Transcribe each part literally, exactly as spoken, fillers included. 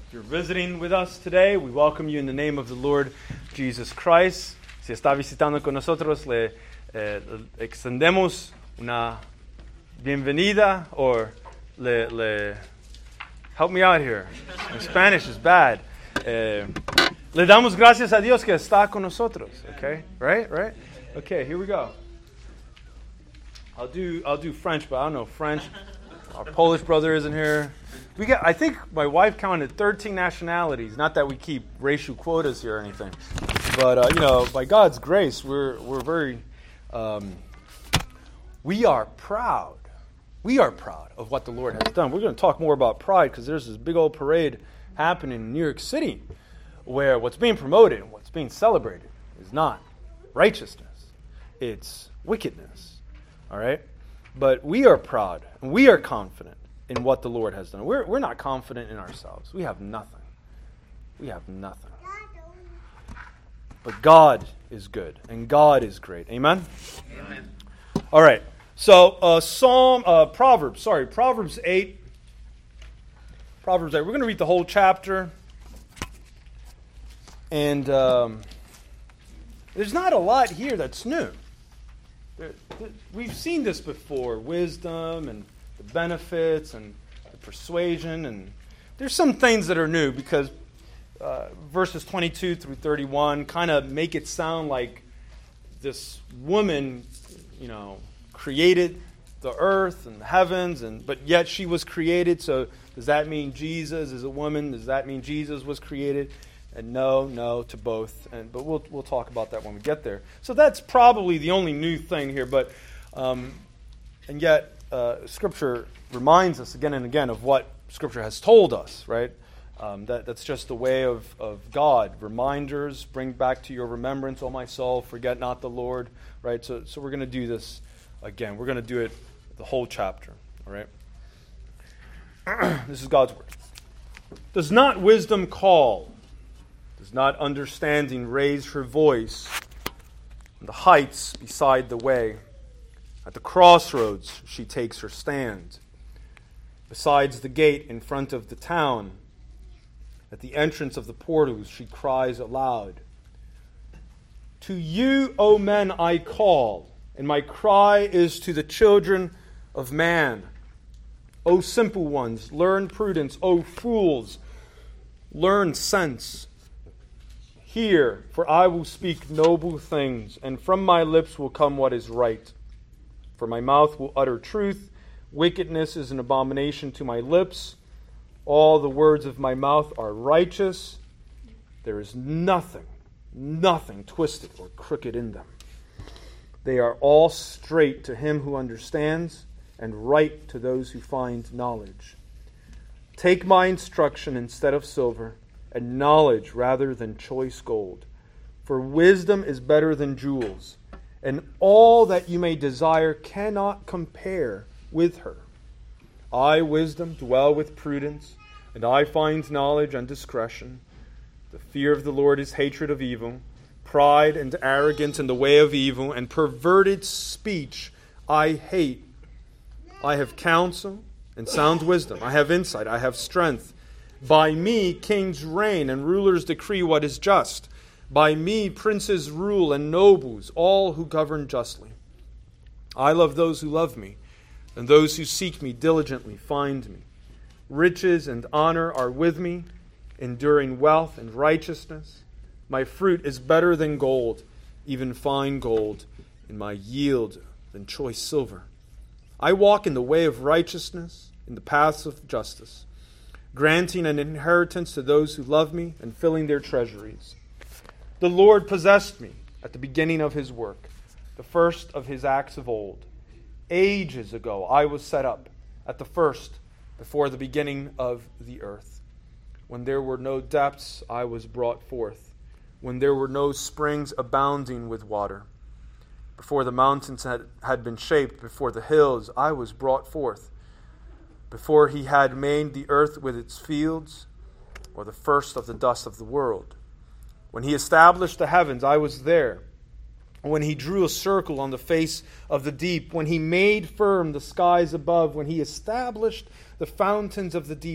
If you're visiting with us today, we welcome you in the name of the Lord Jesus Christ. Si está visitando con nosotros, le eh, extendemos una bienvenida, or le, le help me out here. My Spanish is bad. Eh, le damos gracias a Dios que está con nosotros. Okay, right, right. Okay, here we go. I'll do I'll do French, but I don't know French. Our Polish brother isn't here. We got. I think my wife counted thirteen nationalities. Not that we keep racial quotas here or anything, but uh, you know, by God's grace, we're we're very. Um, we are proud. We are proud of what the Lord has done. We're going to talk more about pride because there's this big old parade happening in New York City, where what's being promoted and what's being celebrated is not righteousness; it's wickedness. All right. But we are proud, and we are confident in what the Lord has done. We're, we're not confident in ourselves. We have nothing. We have nothing. But God is good, and God is great. Amen? Amen. All right. So, uh, Psalm, uh, Proverbs, sorry, Proverbs eight. Proverbs eight. We're going to read the whole chapter. And um, there's not a lot here that's new. We've seen this before, wisdom and the benefits and the persuasion, and there's some things that are new because uh, verses twenty-two through thirty-one kind of make it sound like this woman, you know, created the earth and the heavens, and but yet she was created. So does that mean Jesus is a woman? Does that mean Jesus was created? And no, no to both. And but we'll we'll talk about that when we get there. So that's probably the only new thing here. But um, and yet uh, Scripture reminds us again and again of what Scripture has told us. Right? Um, that that's just the way of of God. Reminders, bring back to your remembrance, O my soul, forget not the Lord. Right? So so we're going to do this again. We're going to do it the whole chapter. All right. This is God's word. Does not wisdom call? Does not understanding raise her voice on the heights beside the way? At the crossroads she takes her stand. Besides the gate in front of the town, at the entrance of the portals she cries aloud. To you, O men, I call, and my cry is to the children of man. O simple ones, learn prudence. O fools, learn sense. Hear, for I will speak noble things, and from my lips will come what is right. For my mouth will utter truth. Wickedness is an abomination to my lips. All the words of my mouth are righteous. There is nothing, nothing twisted or crooked in them. They are all straight to him who understands, and right to those who find knowledge. Take my instruction instead of silver, and knowledge rather than choice gold. For wisdom is better than jewels, and all that you may desire cannot compare with her. I, wisdom, dwell with prudence, and I find knowledge and discretion. The fear of the Lord is hatred of evil, pride and arrogance in the way of evil, and perverted speech I hate. I have counsel and sound wisdom. I have insight. I have strength. By me kings reign and rulers decree what is just. By me princes rule and nobles, all who govern justly. I love those who love me, and those who seek me diligently find me. Riches and honor are with me, enduring wealth and righteousness. My fruit is better than gold, even fine gold, and my yield than choice silver. I walk in the way of righteousness, in the paths of justice, granting an inheritance to those who love me and filling their treasuries. The Lord possessed me at the beginning of his work, the first of his acts of old. Ages ago I was set up at the first, before the beginning of the earth. When there were no depths, I was brought forth. When there were no springs abounding with water. Before the mountains had, had been shaped, before the hills, I was brought forth. Before he had made the earth with its fields, or the first of the dust of the world. When he established the heavens, I was there. When he drew a circle on the face of the deep, when he made firm the skies above, when he established the fountains of the deep,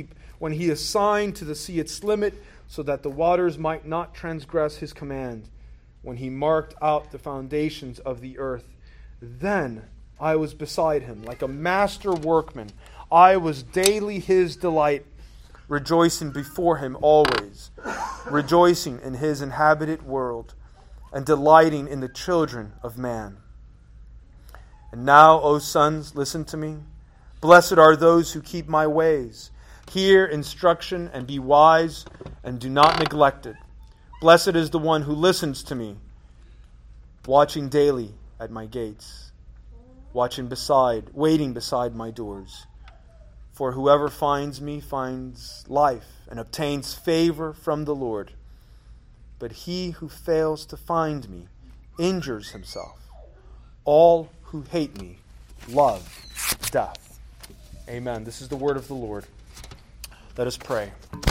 when he assigned to the sea its limit, so that the waters might not transgress his command, when he marked out the foundations of the earth. Then I was beside him, like a master workman. I was daily his delight, rejoicing before him always, rejoicing in his inhabited world, and delighting in the children of man. And now, O sons, listen to me. Blessed are those who keep my ways. Hear instruction and be wise, and do not neglect it. Blessed is the one who listens to me, watching daily at my gates, watching beside, waiting beside my doors. For whoever finds me finds life and obtains favor from the Lord. But he who fails to find me injures himself. All who hate me love death. Amen. This is the word of the Lord. Let us pray.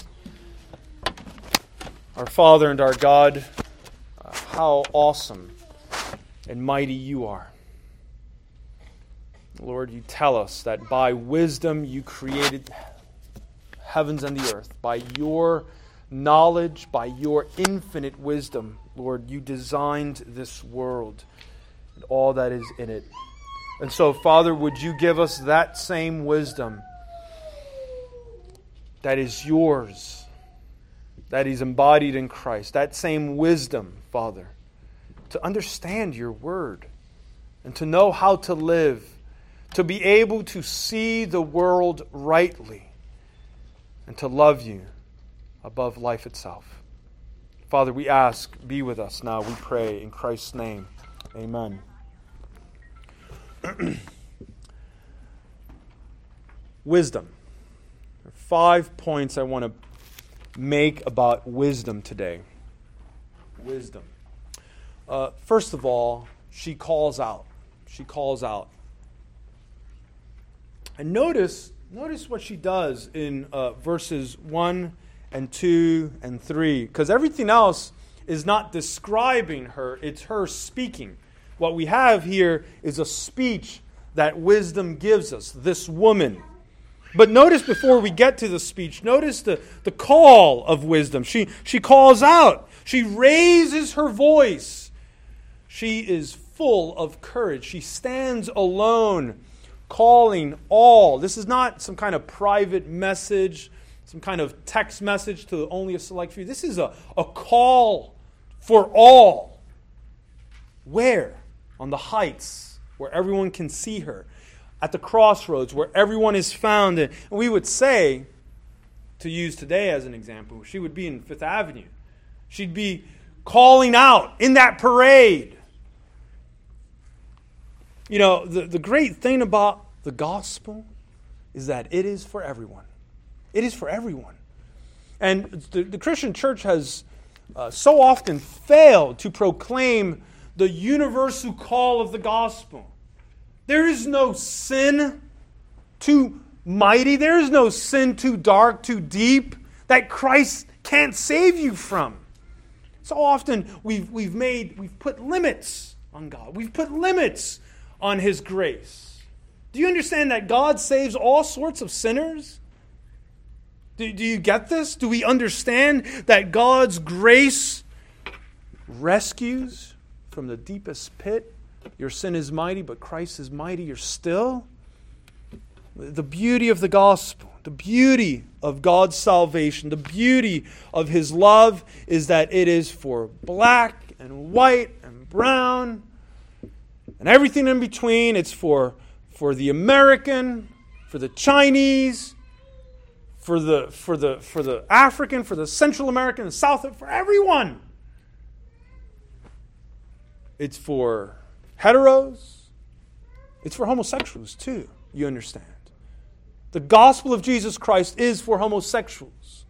Our Father and our God, uh, how awesome and mighty you are. Lord, you tell us that by wisdom you created heavens and the earth. By your knowledge, by your infinite wisdom, Lord, you designed this world and all that is in it. And so, Father, would you give us that same wisdom that is yours, that is embodied in Christ, that same wisdom, Father, to understand your word and to know how to live, to be able to see the world rightly, and to love you above life itself. Father, we ask, be with us now, we pray in Christ's name. Amen. Wisdom. There are five points I want to make about wisdom today. Wisdom. Uh, first of all, she calls out. She calls out. And notice, notice what she does in uh, verses one and two and three. Because everything else is not describing her, it's her speaking. What we have here is a speech that wisdom gives us, this woman. But notice before we get to the speech, notice the, the call of wisdom. She, she calls out. She raises her voice. She is full of courage. She stands alone, calling all. This is not some kind of private message, some kind of text message to only a select few. This is a, a call for all. Where? On the heights, where everyone can see her. At the crossroads, where everyone is found. And we would say, to use today as an example, she would be in Fifth Avenue. She'd be calling out in that parade. You know, the, the great thing about the gospel is that it is for everyone. It is for everyone. And the, the Christian church has uh, so often failed to proclaim the universal call of the gospel. There is no sin too mighty. There is no sin too dark, too deep that Christ can't save you from. So often we've we've made we've put limits on God. We've put limits on His grace. Do you understand that God saves all sorts of sinners? Do, do you get this? Do we understand that God's grace rescues from the deepest pit? Your sin is mighty, but Christ is mightier still. The beauty of the gospel, the beauty of God's salvation, the beauty of His love is that it is for black and white and brown and everything in between. It's for, for the American, for the Chinese, for the, for the, for the African, for the Central American, the South, for everyone. It's for heteros. It's for homosexuals too, you understand. The gospel of Jesus Christ is for homosexuals.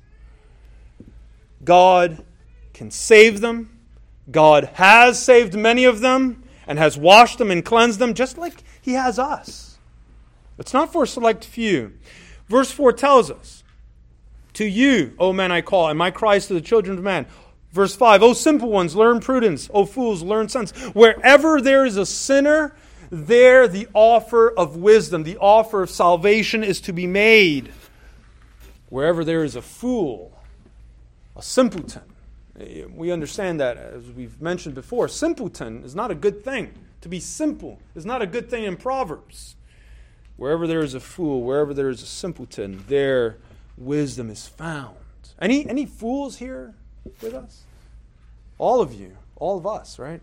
God can save them. God has saved many of them and has washed them and cleansed them just like He has us. It's not for a select few. Verse four tells us, "To you, O men, I call, and my cries to the children of man." Verse five, "O simple ones, learn prudence. O fools, learn sense." Wherever there is a sinner, there the offer of wisdom, the offer of salvation is to be made. Wherever there is a fool, a simpleton. We understand that, as we've mentioned before, simpleton is not a good thing. To be simple is not a good thing in Proverbs. Wherever there is a fool, wherever there is a simpleton, there wisdom is found. Any any fools here with us? All of you, all of us, right?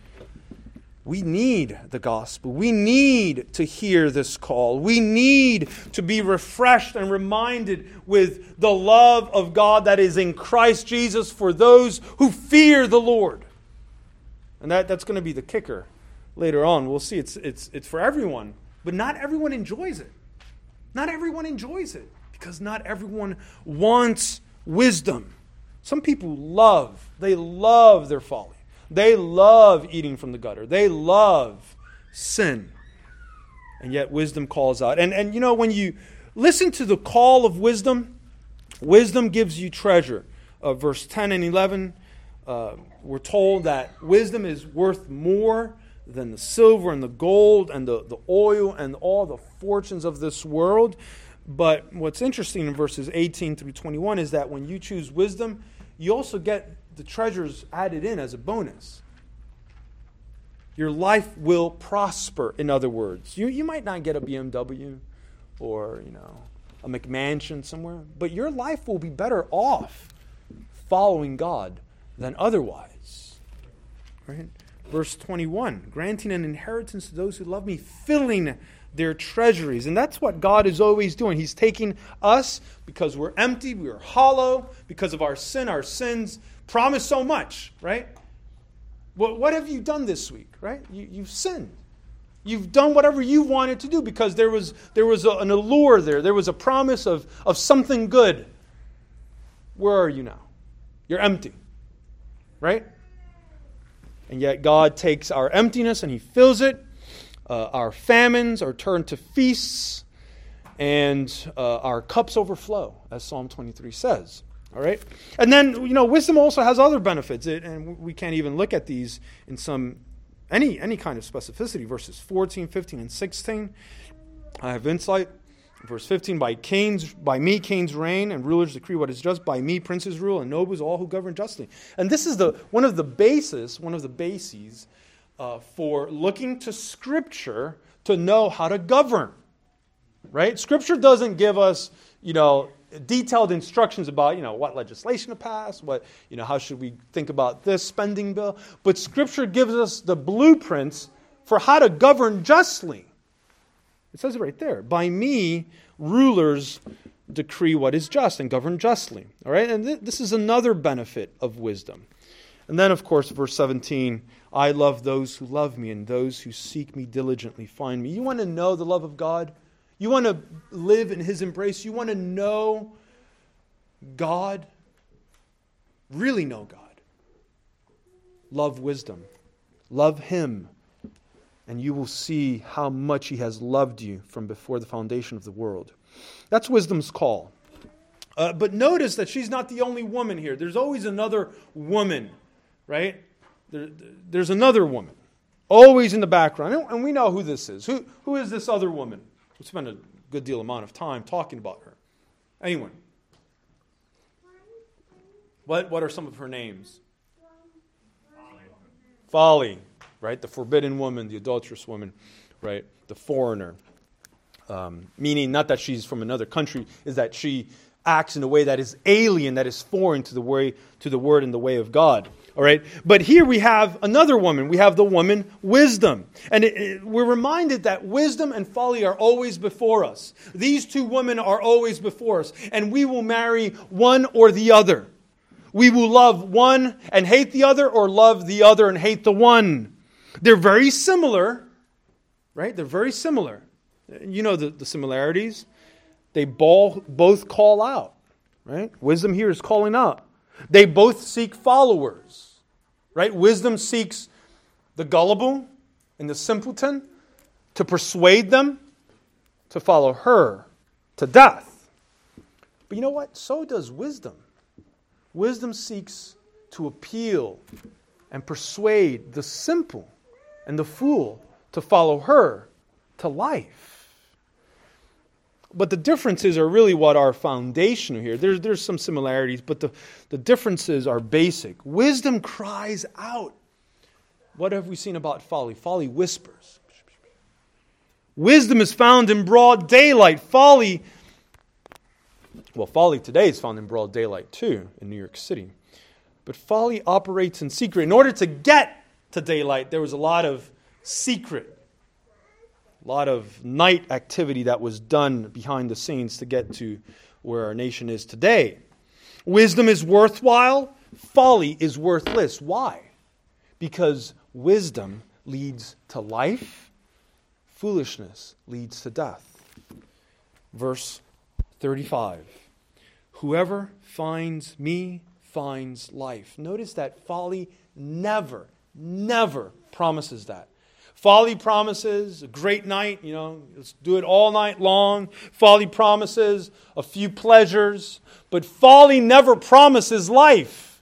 We need the gospel. We need to hear this call. We need to be refreshed and reminded with the love of God that is in Christ Jesus for those who fear the Lord. And that, that's going to be the kicker later on. We'll see it's, it's, it's for everyone, but not everyone enjoys it. Not everyone enjoys it because not everyone wants wisdom. Some people love, they love their folly. They love eating from the gutter. They love sin. And yet wisdom calls out. And, and you know, when you listen to the call of wisdom, wisdom gives you treasure. Uh, verse ten and eleven, uh, we're told that wisdom is worth more than the silver and the gold and the, the oil and all the fortunes of this world. But what's interesting in verses eighteen through twenty-one is that when you choose wisdom, you also get the treasures added in as a bonus. Your life will prosper, in other words. You, you might not get a B M W or, you know, a McMansion somewhere, but your life will be better off following God than otherwise. Right? Verse twenty-one, granting an inheritance to those who love me, filling their treasuries. And that's what God is always doing. He's taking us because we're empty, we are hollow, because of our sin, our sins promise so much, right? What, what have you done this week, right? You, you've sinned. You've done whatever you wanted to do because there was there was a, an allure there. There was a promise of, of something good. Where are you now? You're empty, right? And yet God takes our emptiness and He fills it. Uh, our famines are turned to feasts, and uh, our cups overflow, as Psalm twenty-three says. All right? And then, you know, wisdom also has other benefits, it, and we can't even look at these in some any any kind of specificity. Verses fourteen, fifteen, and sixteen. I have insight. Verse fifteen, by Cain's, by me kings reign, and rulers decree what is just. By me princes rule, and nobles all who govern justly. And this is the one of the bases, one of the bases uh, for looking to Scripture to know how to govern. Right? Scripture doesn't give us, you know, detailed instructions about, you know, what legislation to pass, what, you know, how should we think about this spending bill. But Scripture gives us the blueprints for how to govern justly. It says it right there. By me, rulers decree what is just and govern justly. All right? And th- this is another benefit of wisdom. And then, of course, verse seventeen, I love those who love me, and those who seek me diligently find me. You want to know the love of God? You want to live in His embrace? You want to know God? Really know God? Love wisdom. Love Him. And you will see how much He has loved you from before the foundation of the world. That's wisdom's call. Uh, but notice that she's not the only woman here. There's always another woman, right? There, there's another woman, always in the background. And we know who this is. Who, who is this other woman? We spent a good deal amount of time talking about her. Anyone? What, what are some of her names? Folly. Folly. Right? The forbidden woman, the adulterous woman, right? The foreigner. Um, meaning not that she's from another country, is that she acts in a way that is alien, that is foreign to the way, to the word and the way of God. All right? But here we have another woman. We have the woman wisdom. And it, it, we're reminded that wisdom and folly are always before us. These two women are always before us. And we will marry one or the other. We will love one and hate the other, or love the other and hate the one. They're very similar, right? They're very similar. You know the, the similarities. They both, both call out, right? Wisdom here is calling out. They both seek followers, right? Wisdom seeks the gullible and the simpleton to persuade them to follow her to death. But you know what? So does wisdom. Wisdom seeks to appeal and persuade the simple and the fool to follow her to life. but the differences are really what are foundational here. There's, there's some similarities, but the, the differences are basic. Wisdom cries out. What have we seen about folly? Folly whispers. Wisdom is found in broad daylight. Folly, well, folly today is found in broad daylight too, in New York City. But folly operates in secret. In order to get to daylight, there was a lot of secret, a lot of night activity that was done behind the scenes to get to where our nation is today. Wisdom is worthwhile. Folly is worthless. Why? Because wisdom leads to life. Foolishness leads to death. Verse thirty-five. Whoever finds me finds life. Notice that folly never, never promises that. Folly promises a great night, you know, let's do it all night long. Folly promises a few pleasures, but folly never promises life.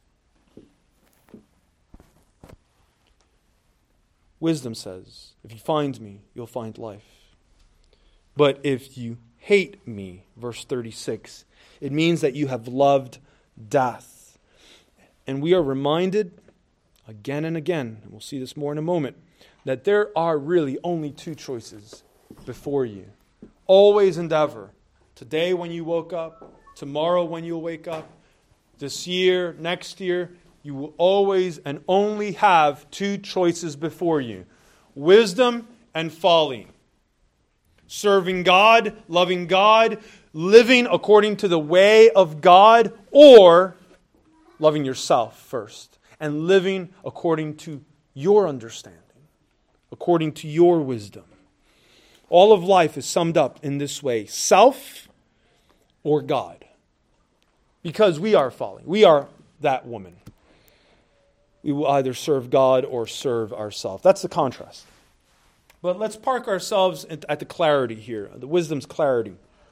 Wisdom says, if you find me, you'll find life. But if you hate me, verse thirty-six, it means that you have loved death. And we are reminded again and again, and we'll see this more in a moment, that there are really only two choices before you. Always endeavor. Today when you woke up, tomorrow when you'll wake up, this year, next year, you will always and only have two choices before you. Wisdom and folly. Serving God, loving God, living according to the way of God, or loving yourself first and living according to your understanding, according to your wisdom. All of life is summed up in this way: self or God. Because we are falling. We are that woman. We will either serve God or serve ourselves. That's the contrast. But let's park ourselves at the clarity here, the wisdom's clarity.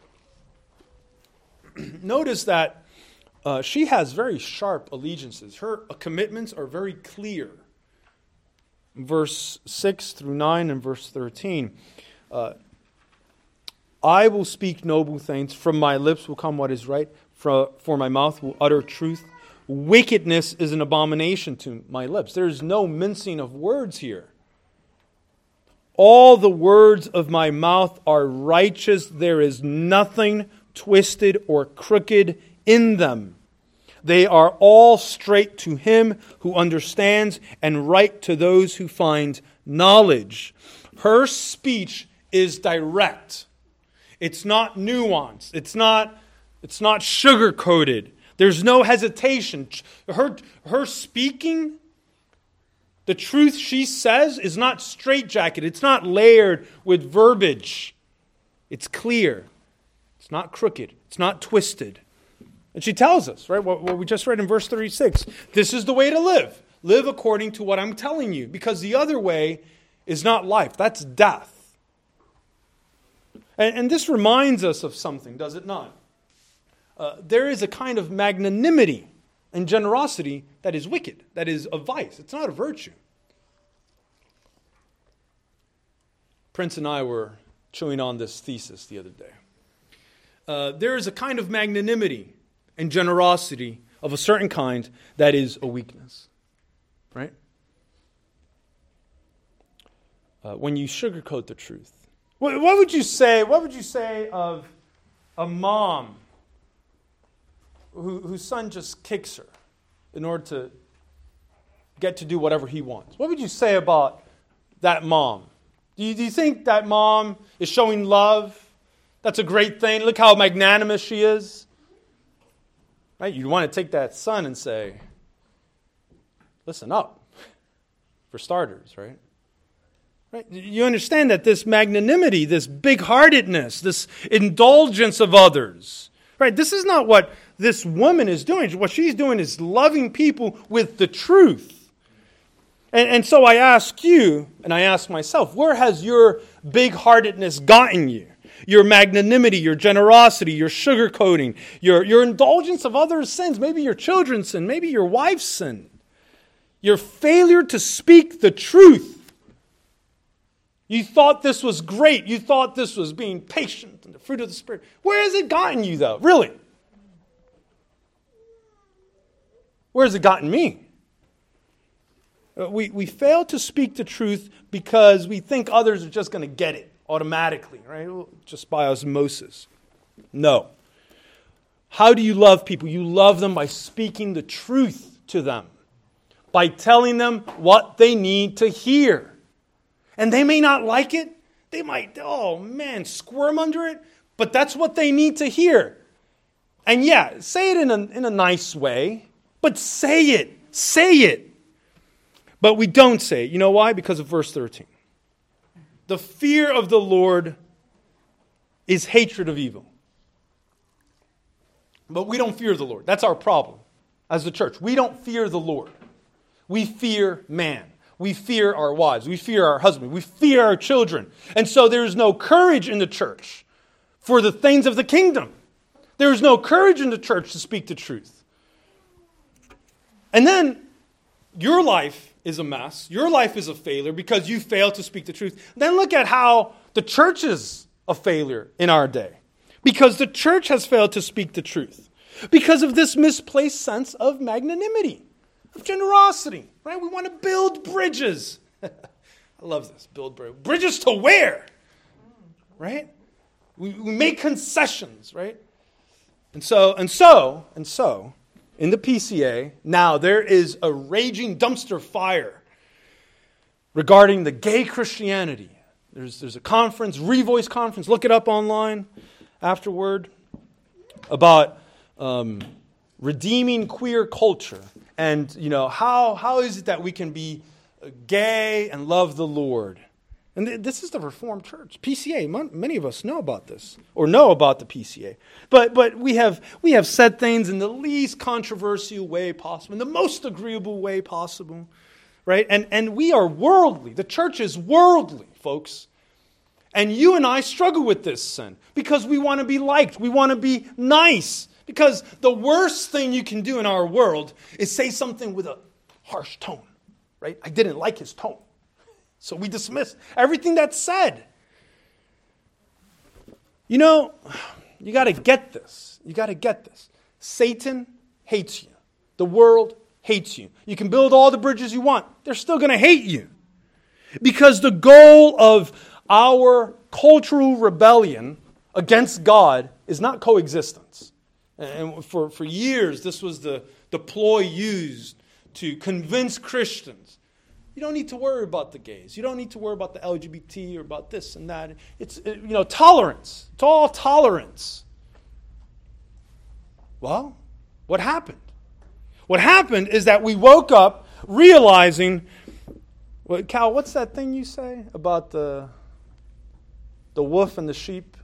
Notice that uh, she has very sharp allegiances. Her commitments are very clear. Verse six through nine and verse thirteen. Uh, I will speak noble things. From my lips will come what is right. For, for my mouth will utter truth. Wickedness is an abomination to my lips. There is no mincing of words here. All the words of my mouth are righteous. There is nothing twisted or crooked in them. They are all straight to him who understands and right to those who find knowledge. Her speech is direct. It's not nuanced. It's not, it's not sugar-coated. There's no hesitation. Her, her speaking, the truth she says is not straitjacketed. It's not layered with verbiage. It's clear. It's not crooked. It's not twisted. And she tells us, right, what, what we just read in verse thirty-six, this is the way to live. Live according to what I'm telling you, because the other way is not life. That's death. And, and this reminds us of something, does it not? Uh, there is a kind of magnanimity and generosity that is wicked, that is a vice. It's not a virtue. Prince and I were chewing on this thesis the other day. Uh, there is a kind of magnanimity and generosity of a certain kind that is a weakness, right? Uh, when you sugarcoat the truth. What, what would you say, what would you say of a mom who, whose son just kicks her in order to get to do whatever he wants? What would you say about that mom? Do you, do you think that mom is showing love? That's a great thing. Look how magnanimous she is. Right? You want to take that son and say, listen up, for starters, right? Right? You understand that this magnanimity, this big-heartedness, this indulgence of others, right? This is not what this woman is doing. What she's doing is loving people with the truth. And, and so I ask you, and I ask myself, where has your big-heartedness gotten you? Your magnanimity, your generosity, your sugarcoating, your, your indulgence of others' sins, maybe your children's sin, maybe your wife's sin. Your failure to speak the truth. You thought this was great. You thought this was being patient and the fruit of the Spirit. Where has it gotten you, though? Really? Where has it gotten me? We, we fail to speak the truth because we think others are just going to get it automatically, right? Just by osmosis. No. How do you love people? You love them by speaking the truth to them, by telling them what they need to hear. And they may not like it. They might, oh man, squirm under it. But that's what they need to hear. And yeah, say it in a, in a nice way. But say it. Say it. But we don't say it. You know why? Because of verse thirteen. The fear of the Lord is hatred of evil. But we don't fear the Lord. That's our problem as the church. We don't fear the Lord. We fear man. We fear our wives. We fear our husband. We fear our children. And so there is no courage in the church for the things of the kingdom. There is no courage in the church to speak the truth. And then your life is a mess. Your life is a failure because you fail to speak the truth. Then look at how the church is a failure in our day. Because the church has failed to speak the truth. Because of this misplaced sense of magnanimity, of generosity, right? We want to build bridges. I love this, build bridges. Bridges to where? Right? We, we make concessions, right? And so, and so, and so, in the P C A, now there is a raging dumpster fire regarding the gay Christianity. There's, there's a conference, Revoice conference, look it up online afterward, about um, redeeming queer culture. And, you know, how how is it that we can be gay and love the Lord? And th- this is the Reformed Church. P C A, m- many of us know about this, or know about the P C A. But but we have we have said things in the least controversial way possible, in the most agreeable way possible, right? And, and we are worldly. The church is worldly, folks. And you and I struggle with this sin because we want to be liked. We want to be nice. Because the worst thing you can do in our world is say something with a harsh tone, right? I didn't like his tone. So we dismiss everything that's said. You know, you got to get this. You got to get this. Satan hates you. The world hates you. You can build all the bridges you want. They're still going to hate you. Because the goal of our cultural rebellion against God is not coexistence. And for, for years, this was the, the ploy used to convince Christians. You don't need to worry about the gays. You don't need to worry about the L G B T or about this and that. It's, you know, tolerance. It's all tolerance. Well, what happened? What happened is that we woke up realizing, well, Cal, what's that thing you say about the, the wolf and the sheep?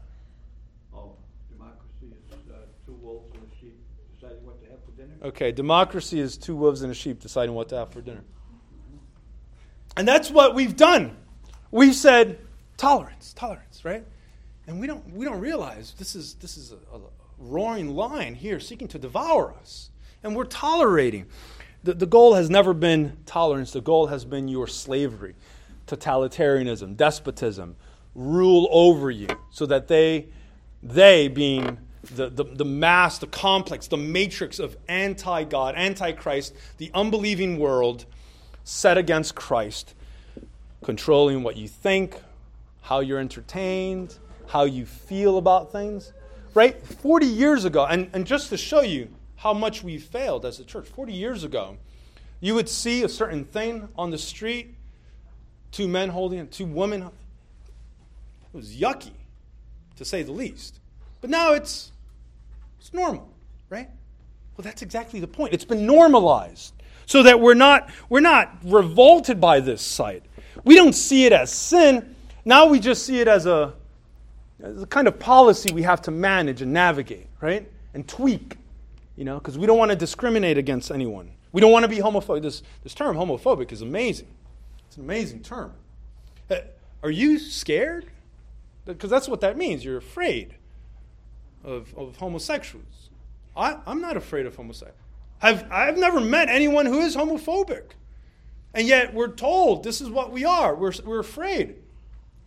Okay, democracy is two wolves and a sheep deciding what to have for dinner. And that's what we've done. We've said tolerance, tolerance, right? And we don't we don't realize this is this is a, a roaring lion here seeking to devour us. And we're tolerating. The, the goal has never been tolerance. The goal has been your slavery, totalitarianism, despotism, rule over you so that they, they being The, the, the mass, the complex, the matrix of anti-God, anti-Christ, the unbelieving world set against Christ, controlling what you think, how you're entertained, how you feel about things. Right? forty years ago, and, and just to show you how much we failed as a church, forty years ago, you would see a certain thing on the street, two men holding it, two women. It was yucky, to say the least. But now it's it's normal, right? Well, that's exactly the point. It's been normalized so that we're not we're not revolted by this sight. We don't see it as sin. Now we just see it as a, as a kind of policy we have to manage and navigate, right? And tweak, you know, because we don't want to discriminate against anyone. We don't want to be homophobic. This, this term homophobic is amazing. It's an amazing term. Are you scared? Because that's what that means. You're afraid Of, of homosexuals. I, I'm not afraid of homosexuals. I've, I've never met anyone who is homophobic. And yet we're told this is what we are. We're, we're afraid.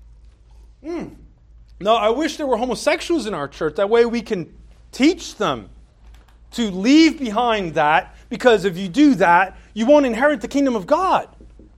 Mm. No, I wish there were homosexuals in our church. That way we can teach them to leave behind that, because if you do that, you won't inherit the kingdom of God.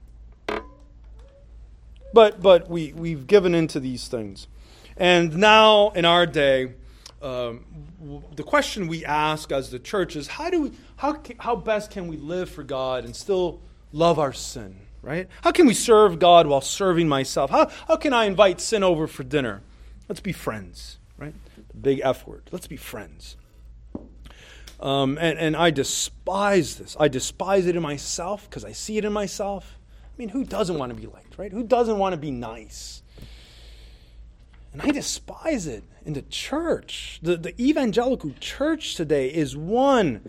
But but we, we've given into these things. And now, in our day, um, the question we ask as the church is, how do we, how how best can we live for God and still love our sin, right? How can we serve God while serving myself? How how can I invite sin over for dinner? Let's be friends, right? The big F word. Let's be friends. Um, and, and I despise this. I despise it in myself because I see it in myself. I mean, who doesn't want to be liked, right? Who doesn't want to be nice? And I despise it in the church. The, the evangelical church today is one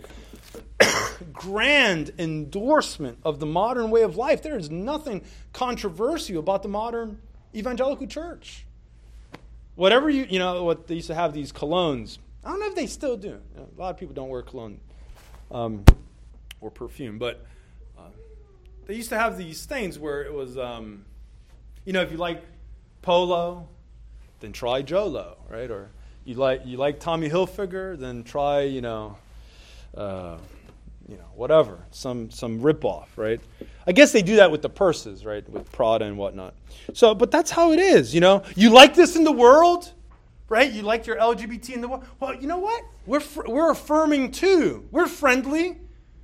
grand endorsement of the modern way of life. There is nothing controversial about the modern evangelical church. Whatever you, you know, what they used to have these colognes. I don't know if they still do. You know, a lot of people don't wear cologne um, or perfume, but uh, they used to have these things where it was, um, you know, if you like Polo, then try Jolo, right? Or you like you like Tommy Hilfiger, then try, you know, uh, you know, whatever, some some ripoff, right? I guess they do that with the purses, right, with Prada and whatnot. So, but that's how it is, you know. You like this in the world, right? You like your L G B T in the world. Well, you know what? We're fr- we're affirming too. We're friendly,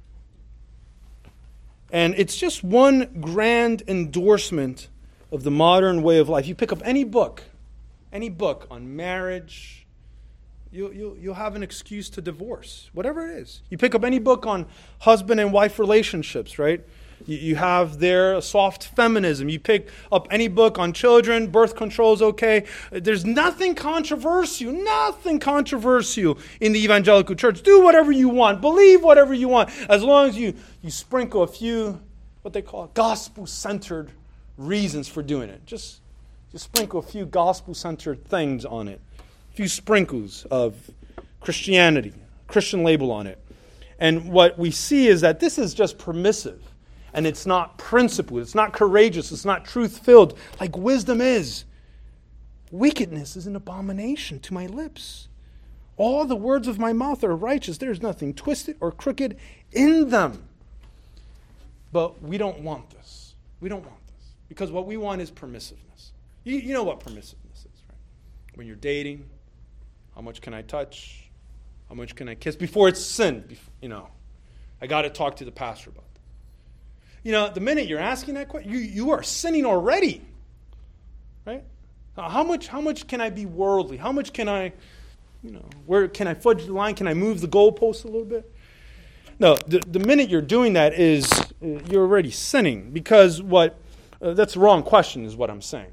and it's just one grand endorsement of the modern way of life. You pick up any book. Any book on marriage, you'll, you'll, you'll have an excuse to divorce, whatever it is. You pick up any book on husband and wife relationships, right? You, you have there soft feminism. You pick up any book on children, birth control is okay. There's nothing controversial, nothing controversial in the evangelical church. Do whatever you want, believe whatever you want, as long as you, you sprinkle a few, what they call gospel-centered reasons for doing it. Just Just sprinkle a few gospel-centered things on it. A few sprinkles of Christianity, Christian label on it. And what we see is that this is just permissive. And it's not principled. It's not courageous. It's not truth-filled like wisdom is. Wickedness is an abomination to my lips. All the words of my mouth are righteous. There is nothing twisted or crooked in them. But we don't want this. We don't want this. Because what we want is permissiveness. You, you know what permissiveness is, right? When you're dating, how much can I touch? How much can I kiss? Before it's sin, you know. I got to talk to the pastor about that. You know, the minute you're asking that question, you, you are sinning already, right? How much, how much can I be worldly? How much can I, you know, where can I fudge the line? Can I move the goalpost a little bit? No, the, the minute you're doing that is uh, you're already sinning, because what, uh, that's the wrong question is what I'm saying.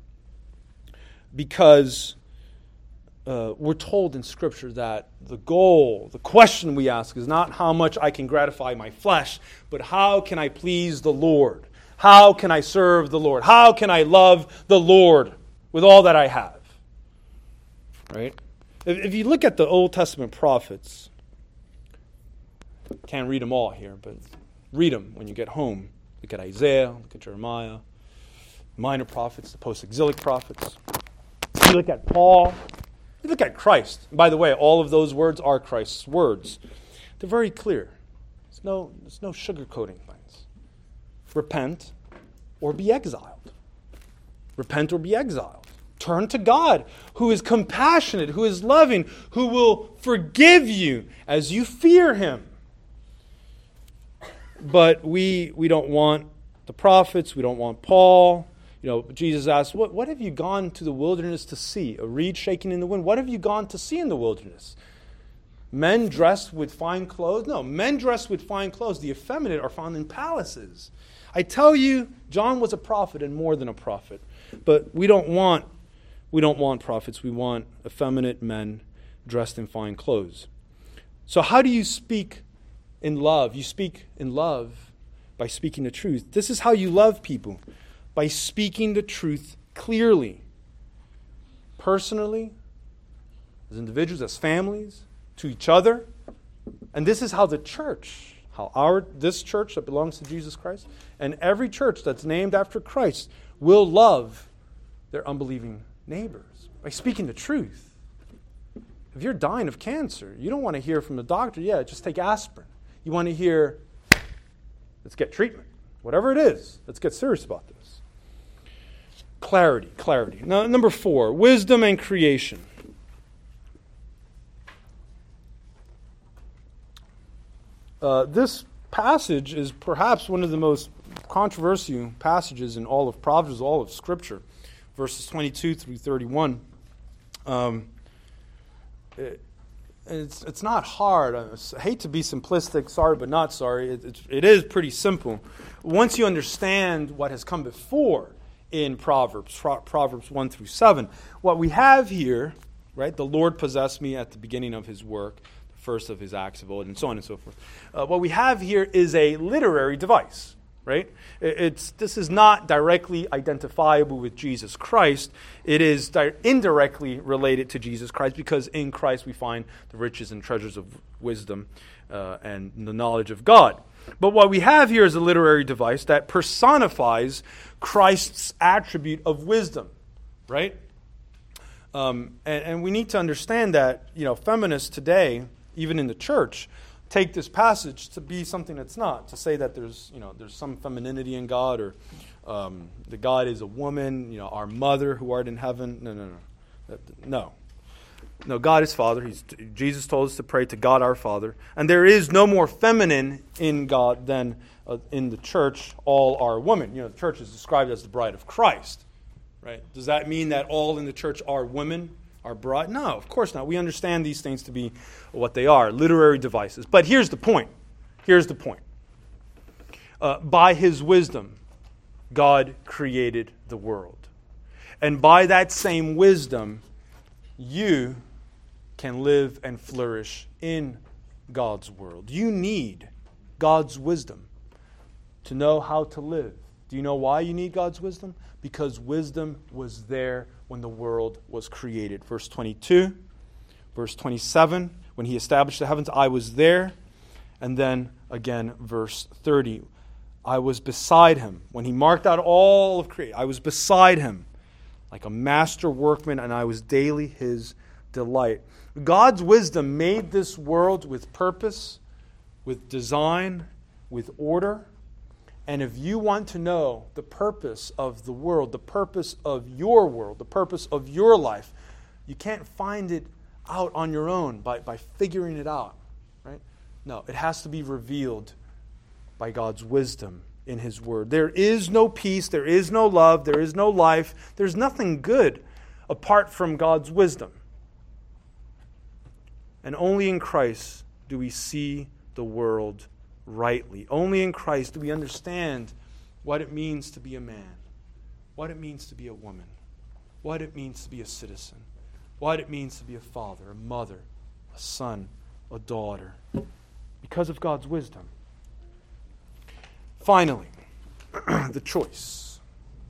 Because uh, we're told in Scripture that the goal, the question we ask is not how much I can gratify my flesh, but how can I please the Lord? How can I serve the Lord? How can I love the Lord with all that I have? Right? If, if you look at the Old Testament prophets, can't read them all here, but read them when you get home. Look at Isaiah, look at Jeremiah, minor prophets, the post-exilic prophets. You look at Paul, you look at Christ. And by the way, all of those words are Christ's words. They're very clear. There's no, there's no sugarcoating things. Repent or be exiled. Repent or be exiled. Turn to God, who is compassionate, who is loving, who will forgive you as you fear Him. But we we don't want the prophets, we don't want Paul. You know, Jesus asked, what, what have you gone to the wilderness to see? A reed shaking in the wind? What have you gone to see in the wilderness? Men dressed with fine clothes? No, men dressed with fine clothes. The effeminate are found in palaces. I tell you, John was a prophet and more than a prophet. But we don't want, we don't want prophets. We want effeminate men dressed in fine clothes. So how do you speak in love? You speak in love by speaking the truth. This is how you love people. By speaking the truth clearly, personally, as individuals, as families, to each other. And this is how the church, how our this church that belongs to Jesus Christ, and every church that's named after Christ will love their unbelieving neighbors, by speaking the truth. If you're dying of cancer, you don't want to hear from the doctor, yeah, just take aspirin. You want to hear, let's get treatment. Whatever it is, let's get serious about this. Clarity, clarity. Now, number four, wisdom and creation. Uh, this passage is perhaps one of the most controversial passages in all of Proverbs, all of Scripture, verses twenty-two through thirty-one. Um, it, it's it's not hard. I hate to be simplistic, sorry but not sorry. It, it, it is pretty simple. Once you understand what has come before in Proverbs, Proverbs one through seven, what we have here, right, the Lord possessed me at the beginning of his work, first of his acts of old, and so on and so forth. Uh, what we have here is a literary device, right? It's this is not directly identifiable with Jesus Christ. It is di- indirectly related to Jesus Christ because in Christ we find the riches and treasures of wisdom uh, and the knowledge of God. But what we have here is a literary device that personifies Christ's attribute of wisdom, right? Um, and, and we need to understand that, you know, feminists today, even in the church, take this passage to be something it's not, to say that there's, you know, there's some femininity in God, or um, that God is a woman, you know, our mother who art in heaven. No, no, no. That, no. No, God is Father. He's, Jesus told us to pray to God our Father. And there is no more feminine in God than uh, in the church all are women. You know, the church is described as the bride of Christ, right? Does that mean that all in the church are women? Are bride? No, of course not. We understand these things to be what they are, literary devices. But here's the point. Here's the point. Uh, by his wisdom, God created the world. And by that same wisdom, you can live and flourish in God's world. You need God's wisdom to know how to live. Do you know why you need God's wisdom? Because wisdom was there when the world was created. Verse twenty-two, verse twenty-seven, when he established the heavens, I was there. And then again, verse thirty, I was beside him. When he marked out all of creation, I was beside him like a master workman, and I was daily his delight. God's wisdom made this world with purpose, with design, with order. And if you want to know the purpose of the world, the purpose of your world, the purpose of your life, you can't find it out on your own by, by figuring it out, right? No, it has to be revealed by God's wisdom in his word. There is no peace, there is no love, there is no life, there's nothing good apart from God's wisdom. And only in Christ do we see the world rightly. Only in Christ do we understand what it means to be a man, what it means to be a woman, what it means to be a citizen, what it means to be a father, a mother, a son, a daughter, because of God's wisdom. Finally, the choice.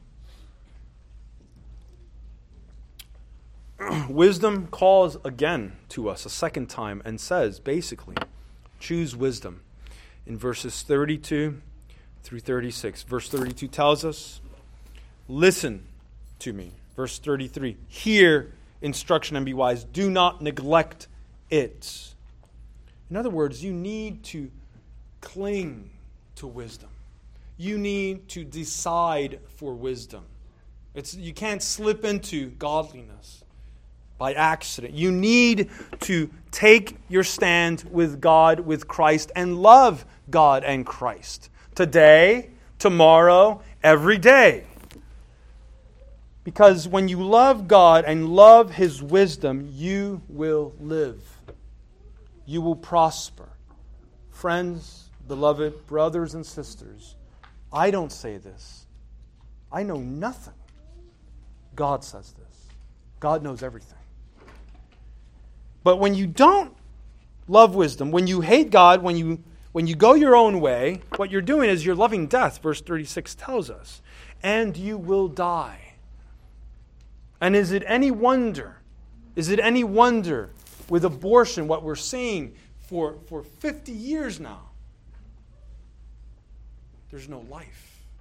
Wisdom calls again to us a second time and says, basically, choose wisdom. In verses thirty-two through thirty-six. Verse thirty-two tells us, listen to me. Verse thirty-three, hear instruction and be wise. Do not neglect it. In other words, you need to cling to wisdom. You need to decide for wisdom. It's, you can't slip into godliness by accident. You need to take your stand with God, with Christ, and love God and Christ. Today, tomorrow, every day. Because when you love God and love his wisdom, you will live. You will prosper. Friends, beloved brothers and sisters, I don't say this. I know nothing. God says this. God knows everything. But when you don't love wisdom, when you hate God, when you when you go your own way, what you're doing is you're loving death, verse thirty-six tells us. And you will die. And is it any wonder, is it any wonder with abortion, what we're seeing for, for fifty years now? There's no life.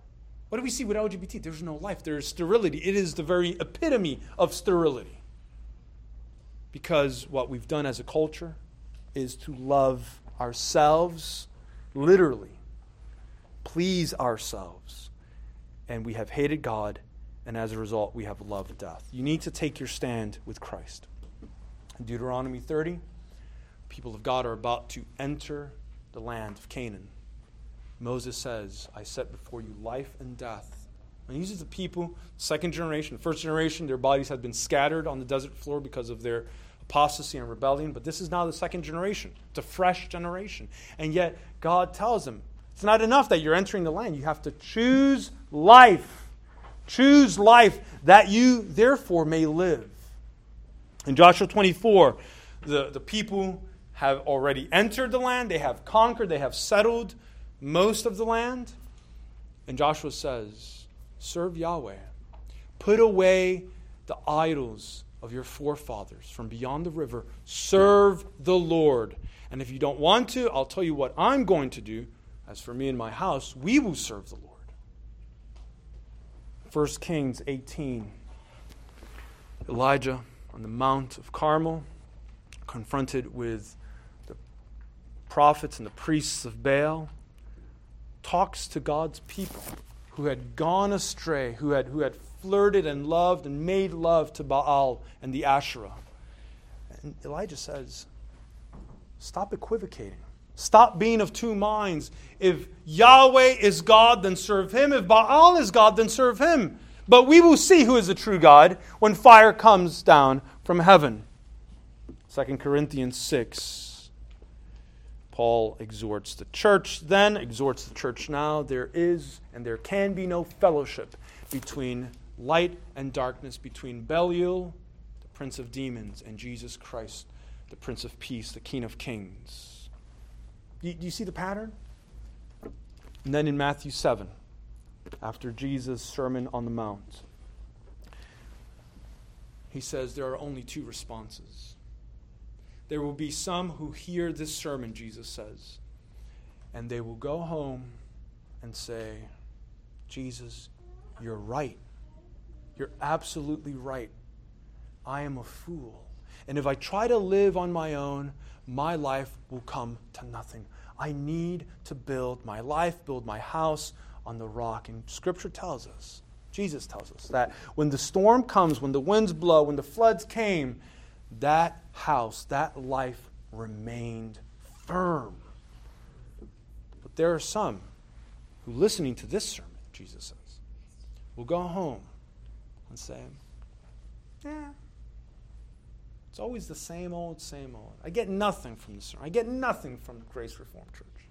What do we see with L G B T? There's no life. There's sterility. It is the very epitome of sterility. Because what we've done as a culture is to love ourselves, literally, please ourselves. And we have hated God, and as a result, we have loved death. You need to take your stand with Christ. In Deuteronomy thirty, people of God are about to enter the land of Canaan. Moses says, I set before you life and death. And these are the people, second generation. First generation, their bodies had been scattered on the desert floor because of their apostasy and rebellion. But this is now the second generation. It's a fresh generation. And yet, God tells them, it's not enough that you're entering the land. You have to choose life. Choose life that you, therefore, may live. In Joshua twenty-four, the, the people have already entered the land. They have conquered. They have settled most of the land. And Joshua says, serve Yahweh. Put away the idols of your forefathers from beyond the river. Serve the Lord. And if you don't want to, I'll tell you what I'm going to do. As for me and my house, we will serve the Lord. First Kings eighteen. Elijah on the Mount of Carmel, confronted with the prophets and the priests of Baal, talks to God's people who had gone astray, who had, who had flirted and loved and made love to Baal and the Asherah. And Elijah says, stop equivocating. Stop being of two minds. If Yahweh is God, then serve him. If Baal is God, then serve him. But we will see who is the true God when fire comes down from heaven. Second Corinthians six. Paul exhorts the church then, exhorts the church now. There is and there can be no fellowship between light and darkness, between Belial, the prince of demons, and Jesus Christ, the Prince of Peace, the King of Kings. Do you, do you see the pattern? And then in Matthew seven, after Jesus' Sermon on the Mount, he says there are only two responses. There will be some who hear this sermon, Jesus says, and they will go home and say, Jesus, you're right. You're absolutely right. I am a fool. And if I try to live on my own, my life will come to nothing. I need to build my life, build my house on the rock. And Scripture tells us, Jesus tells us, that when the storm comes, when the winds blow, when the floods came, that house, that life remained firm. But there are some who, listening to this sermon, Jesus says, will go home and say, yeah, it's always the same old, same old. I get nothing from the sermon. I get nothing from Grace Reformed Church.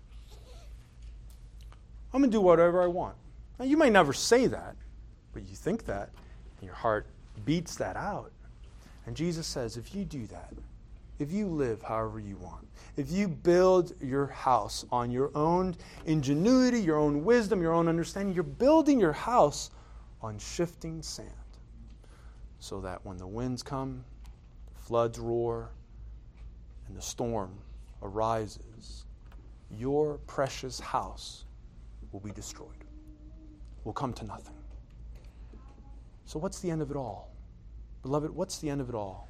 I'm going to do whatever I want. Now, you may never say that, but you think that, and your heart beats that out. And Jesus says, if you do that, if you live however you want, if you build your house on your own ingenuity, your own wisdom, your own understanding, you're building your house on shifting sand. So that when the winds come, the floods roar, and the storm arises, your precious house will be destroyed, will come to nothing. So what's the end of it all? Beloved, what's the end of it all?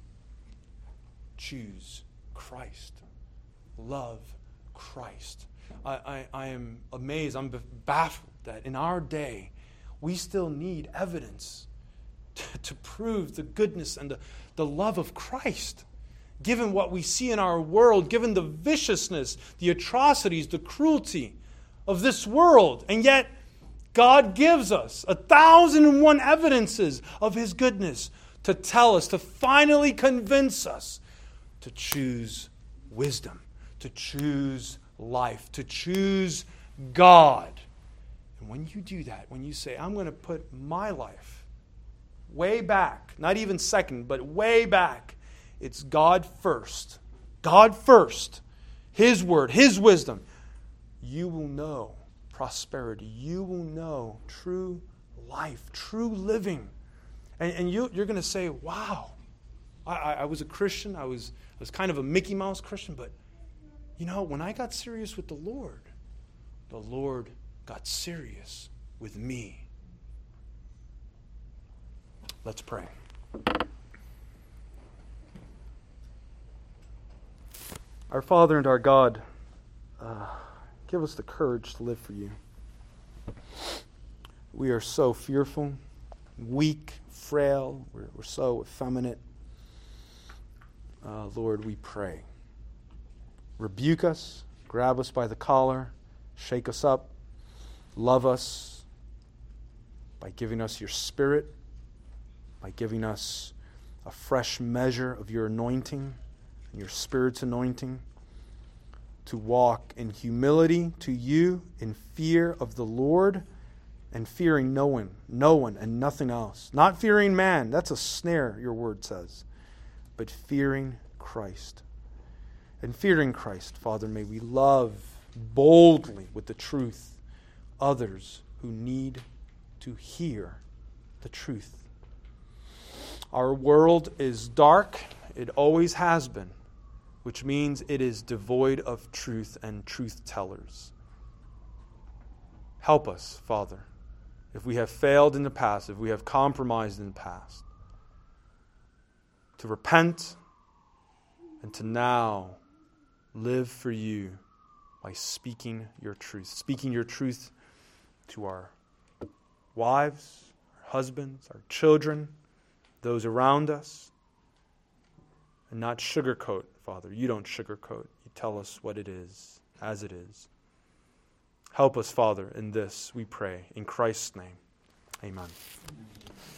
Choose Christ. Love Christ. I, I, I am amazed, I'm baffled that in our day, we still need evidence to, to prove the goodness and the, the love of Christ. Given what we see in our world, given the viciousness, the atrocities, the cruelty of this world, and yet God gives us a thousand and one evidences of His goodness to tell us, to finally convince us to choose wisdom, to choose life, to choose God. And when you do that, when you say, I'm going to put my life way back, not even second, but way back, it's God first. God first. His word, His wisdom. You will know prosperity. You will know true life, true living. And, and you, you're going to say, wow, I, I, I was a Christian. I was, I was kind of a Mickey Mouse Christian. But, you know, when I got serious with the Lord, the Lord got serious with me. Let's pray. Our Father and our God, uh, give us the courage to live for you. We are so fearful, weak, frail. We're, we're so effeminate. Uh, Lord, we pray. Rebuke us, grab us by the collar, shake us up, love us by giving us your Spirit, by giving us a fresh measure of your anointing and your Spirit's anointing, to walk in humility to you, in fear of the Lord, and fearing no one, no one and nothing else. Not fearing man, that's a snare, your word says, but fearing Christ. And fearing Christ, Father, may we love boldly with the truth others who need to hear the truth. Our world is dark, it always has been, which means it is devoid of truth and truth tellers. Help us, Father, if we have failed in the past, if we have compromised in the past, to repent and to now live for you by speaking your truth. Speaking your truth to our wives, our husbands, our children, those around us, and not sugarcoat, Father. You don't sugarcoat. You tell us what it is, as it is. Help us, Father, in this, we pray. In Christ's name, amen.